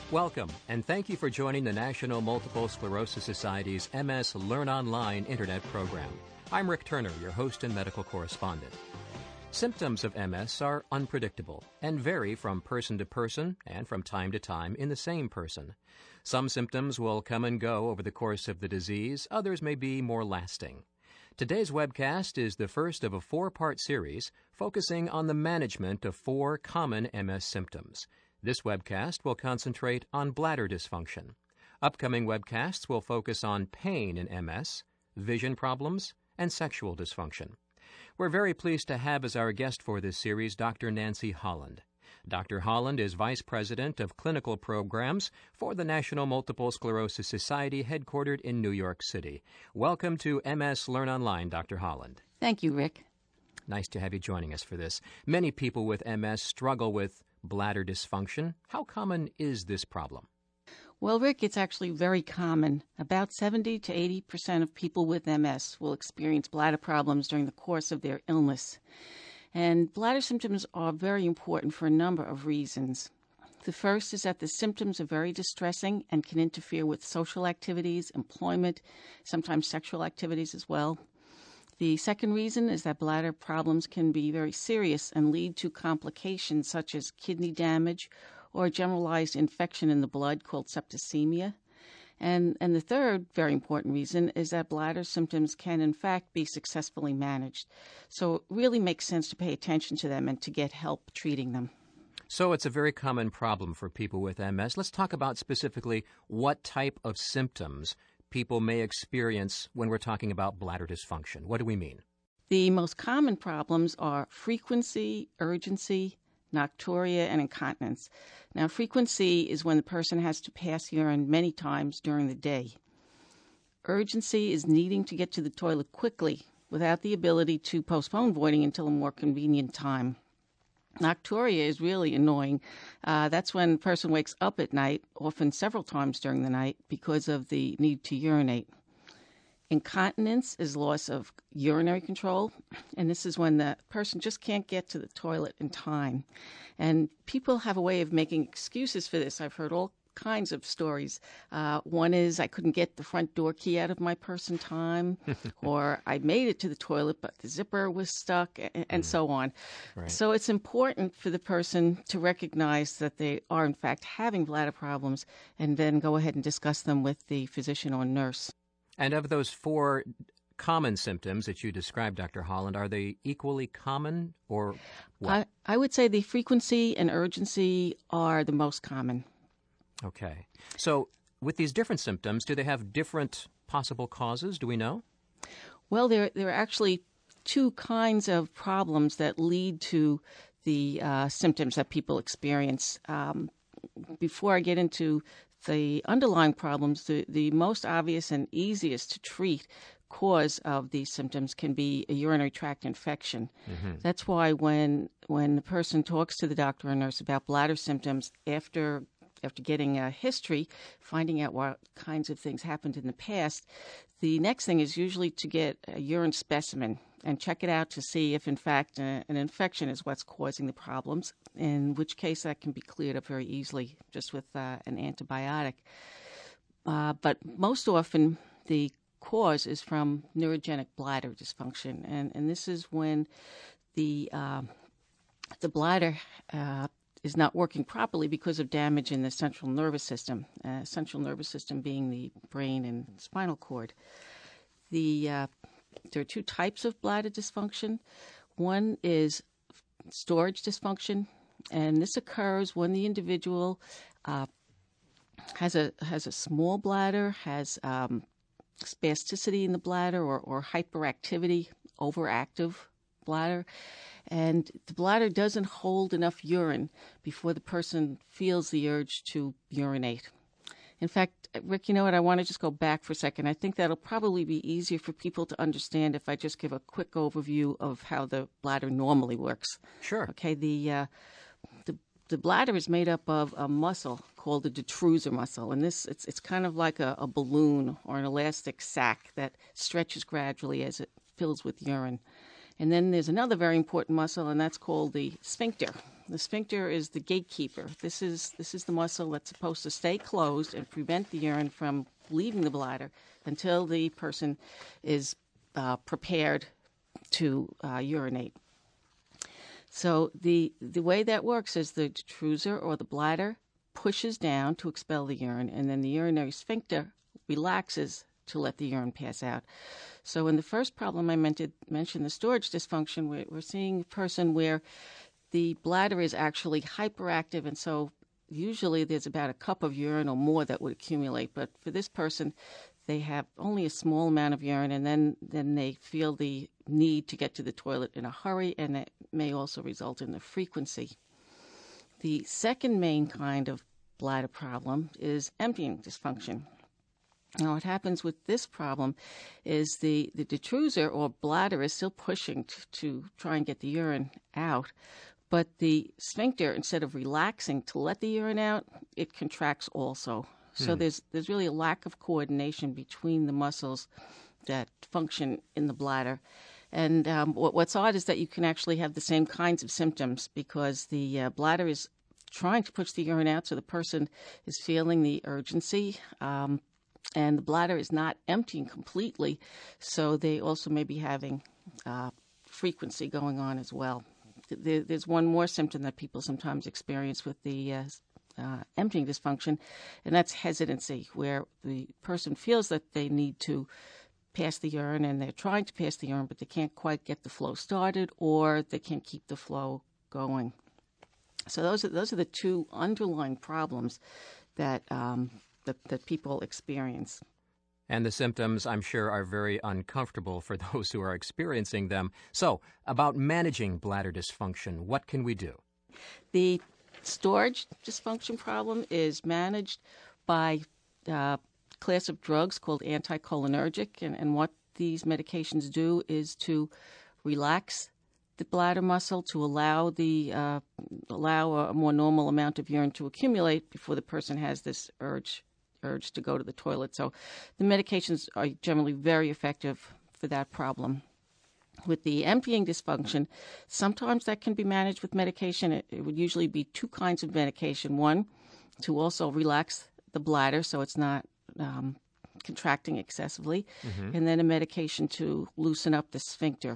Welcome, and thank you for joining the National Multiple Sclerosis Society's MS Learn Online Internet program. I'm Rick Turner, your host and medical correspondent. Symptoms of MS are unpredictable and vary from person to person and from time to time in the same person. Some symptoms will come and go over the course of the disease, others may be more lasting. Today's webcast is the first of a four-part series focusing on the management of 4 common MS symptoms. This webcast will concentrate on bladder dysfunction. Upcoming webcasts will focus on pain in MS, vision problems, and sexual dysfunction. We're very pleased to have as our guest for this series Dr. Nancy Holland. Dr. Holland is Vice President of Clinical Programs for the National Multiple Sclerosis Society headquartered in New York City. Welcome to MS Learn Online, Dr. Holland. Thank you, Rick. Nice to have you joining us for this. Many people with MS struggle with bladder dysfunction. How common is this problem? Well, Rick, it's actually very common. About 70 to 80% of people with MS will experience bladder problems during the course of their illness. And bladder symptoms are very important for a number of reasons. The first is that the symptoms are very distressing and can interfere with social activities, employment, sometimes sexual activities as well. The second reason is that bladder problems can be very serious and lead to complications such as kidney damage or a generalized infection in the blood called septicemia. And the third very important reason is that bladder symptoms can in fact be successfully managed. So it really makes sense to pay attention to them and to get help treating them. So it's a very common problem for people with MS. Let's talk about specifically what type of symptoms people may experience when we're talking about bladder dysfunction. What do we mean? The most common problems are frequency, urgency, nocturia, and incontinence. Now, frequency is when the person has to pass urine many times during the day. Urgency is needing to get to the toilet quickly without the ability to postpone voiding until a more convenient time. Nocturia is really annoying. That's when the person wakes up at night, often several times during the night, because of the need to urinate. Incontinence is loss of urinary control, and this is when the person just can't get to the toilet in time. And people have a way of making excuses for this. I've heard all kinds of stories. One is I couldn't get the front door key out of my purse in time, or I made it to the toilet, but the zipper was stuck, and so on. Right. So it's important for the person to recognize that they are, in fact, having bladder problems, and then go ahead and discuss them with the physician or nurse. And of those 4 common symptoms that you described, Dr. Holland, are they equally common or what? I would say the frequency and urgency are the most common. Okay. So with these different symptoms, do they have different possible causes? Do we know? Well, there are actually 2 kinds of problems that lead to the symptoms that people experience. Before I get into the underlying problems, the most obvious and easiest to treat cause of these symptoms can be a urinary tract infection. Mm-hmm. That's why when the person talks to the doctor or nurse about bladder symptoms after getting a history, finding out what kinds of things happened in the past, the next thing is usually to get a urine specimen and check it out to see if, in fact, an infection is what's causing the problems, in which case that can be cleared up very easily just with an antibiotic. But most often, the cause is from neurogenic bladder dysfunction, and this is when the bladder is not working properly because of damage in the central nervous system being the brain and spinal cord. There are 2 types of bladder dysfunction. One is storage dysfunction, and this occurs when the individual has a small bladder, has spasticity in the bladder or hyperactivity, overactive bladder, and the bladder doesn't hold enough urine before the person feels the urge to urinate. In fact, Rick, you know what? I want to just go back for a second. I think that'll probably be easier for people to understand if I just give a quick overview of how the bladder normally works. Sure. Okay, the bladder is made up of a muscle called the detrusor muscle, and it's kind of like a balloon or an elastic sac that stretches gradually as it fills with urine. And then there's another very important muscle, and that's called the sphincter, The sphincter is the gatekeeper. This is the muscle that's supposed to stay closed and prevent the urine from leaving the bladder until the person is prepared to urinate. So the way that works is the detrusor or the bladder pushes down to expel the urine, and then the urinary sphincter relaxes to let the urine pass out. So in the first problem I mentioned, the storage dysfunction, we're seeing a person where the bladder is actually hyperactive, and so usually there's about a cup of urine or more that would accumulate. But for this person, they have only a small amount of urine, and then they feel the need to get to the toilet in a hurry, and that may also result in the frequency. The second main kind of bladder problem is emptying dysfunction. Now, what happens with this problem is the detrusor or bladder is still pushing to try and get the urine out, but the sphincter, instead of relaxing to let the urine out, it contracts also. So there's really a lack of coordination between the muscles that function in the bladder. And what's odd is that you can actually have the same kinds of symptoms because the bladder is trying to push the urine out, so the person is feeling the urgency, and the bladder is not emptying completely, so they also may be having frequency going on as well. There's one more symptom that people sometimes experience with the emptying dysfunction, and that's hesitancy, where the person feels that they need to pass the urine and they're trying to pass the urine, but they can't quite get the flow started or they can't keep the flow going. So those are the two underlying problems that that people experience. And the symptoms, I'm sure, are very uncomfortable for those who are experiencing them. So, about managing bladder dysfunction, what can we do? The storage dysfunction problem is managed by a class of drugs called anticholinergic, and what these medications do is to relax the bladder muscle to allow a more normal amount of urine to accumulate before the person has this urge to go to the toilet. So the medications are generally very effective for that problem. With the emptying dysfunction, sometimes that can be managed with medication. It would usually be two kinds of medication. One, to also relax the bladder so it's not contracting excessively, and then a medication to loosen up the sphincter.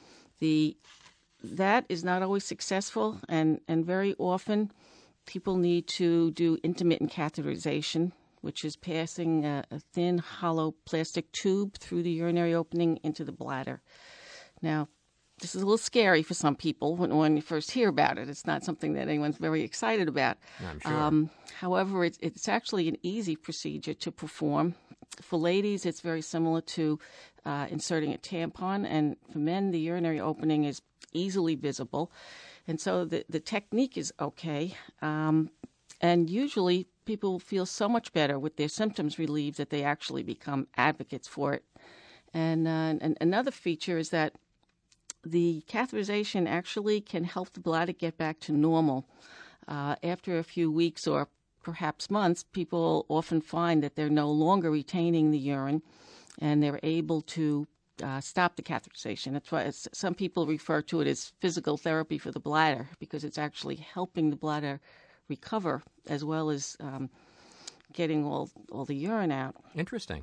That is not always successful, and very often people need to do intermittent catheterization, which is passing a thin, hollow plastic tube through the urinary opening into the bladder. Now, this is a little scary for some people when you first hear about it. It's not something that anyone's very excited about. I'm sure. However, it's actually an easy procedure to perform. For ladies, it's very similar to inserting a tampon, and for men, the urinary opening is easily visible. And so the technique is okay. And usually people feel so much better with their symptoms relieved that they actually become advocates for it. And another feature is that the catheterization actually can help the bladder get back to normal. After a few weeks or perhaps months, people often find that they're no longer retaining the urine and they're able to stop the catheterization. That's why some people refer to it as physical therapy for the bladder, because it's actually helping the bladder recover as well as getting all the urine out. Interesting.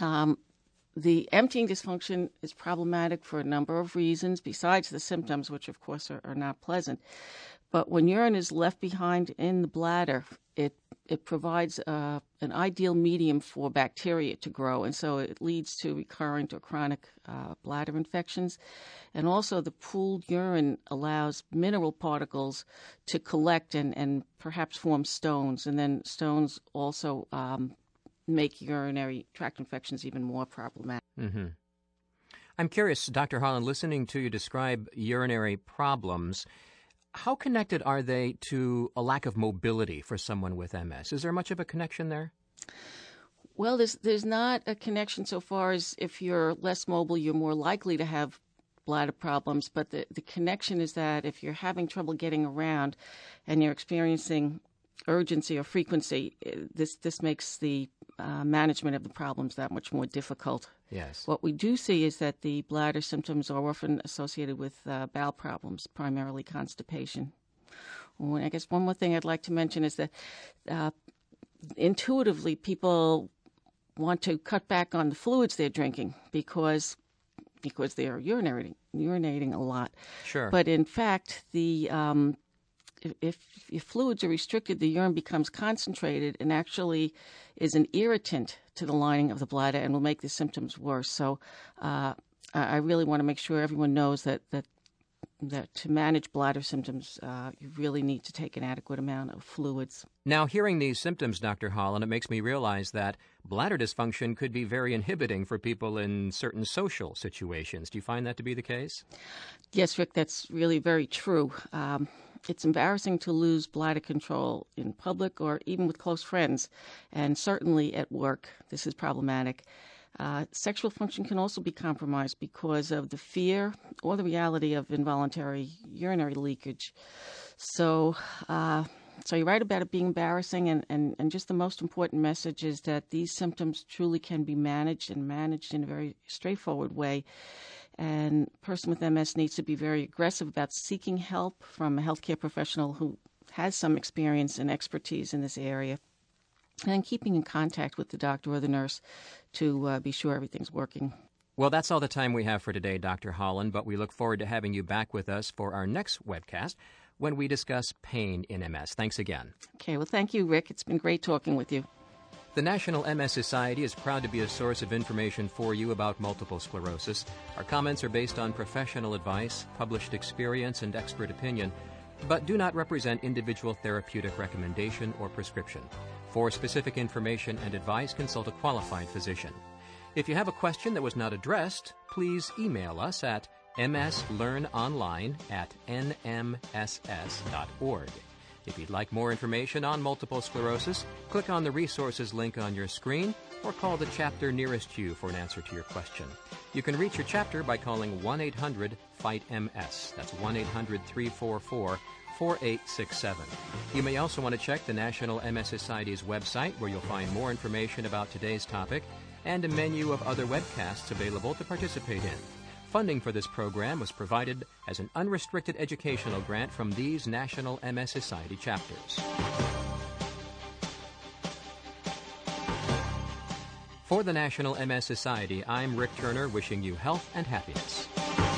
The emptying dysfunction is problematic for a number of reasons, besides the symptoms, which of course are not pleasant. But when urine is left behind in the bladder, it provides an ideal medium for bacteria to grow, and so it leads to recurrent or chronic bladder infections. And also the pooled urine allows mineral particles to collect and perhaps form stones, and then stones also make urinary tract infections even more problematic. Mm-hmm. I'm curious, Dr. Holland, listening to you describe urinary problems, how connected are they to a lack of mobility for someone with MS? Is there much of a connection there? Well, there's not a connection so far as if you're less mobile, you're more likely to have bladder problems. But the connection is that if you're having trouble getting around and you're experiencing urgency or frequency, this makes the management of the problems that much more difficult. Yes. What we do see is that the bladder symptoms are often associated with bowel problems, primarily constipation. I guess one more thing I'd like to mention is that intuitively people want to cut back on the fluids they're drinking because they're urinating a lot. Sure. But in fact, if fluids are restricted, the urine becomes concentrated and actually is an irritant to the lining of the bladder and will make the symptoms worse. So I really want to make sure everyone knows that to manage bladder symptoms, you really need to take an adequate amount of fluids. Now, hearing these symptoms, Dr. Holland, it makes me realize that bladder dysfunction could be very inhibiting for people in certain social situations. Do you find that to be the case? Yes, Rick, that's really very true. It's embarrassing to lose bladder control in public or even with close friends, and certainly at work. This is problematic. Sexual function can also be compromised because of the fear or the reality of involuntary urinary leakage. So you're right about it being embarrassing, and just the most important message is that these symptoms truly can be managed in a very straightforward way. And a person with MS needs to be very aggressive about seeking help from a healthcare professional who has some experience and expertise in this area, and keeping in contact with the doctor or the nurse to be sure everything's working. Well, that's all the time we have for today, Dr. Holland, but we look forward to having you back with us for our next webcast when we discuss pain in MS. Thanks again. Okay, well, thank you, Rick. It's been great talking with you. The National MS Society is proud to be a source of information for you about multiple sclerosis. Our comments are based on professional advice, published experience, and expert opinion, but do not represent individual therapeutic recommendation or prescription. For specific information and advice, consult a qualified physician. If you have a question that was not addressed, please email us at mslearnonline@nmss.org. If you'd like more information on multiple sclerosis, click on the resources link on your screen or call the chapter nearest you for an answer to your question. You can reach your chapter by calling 1-800-FIGHT-MS. That's 1-800-344-4867. You may also want to check the National MS Society's website, where you'll find more information about today's topic and a menu of other webcasts available to participate in. Funding for this program was provided as an unrestricted educational grant from these National MS Society chapters. For the National MS Society, I'm Rick Turner, wishing you health and happiness.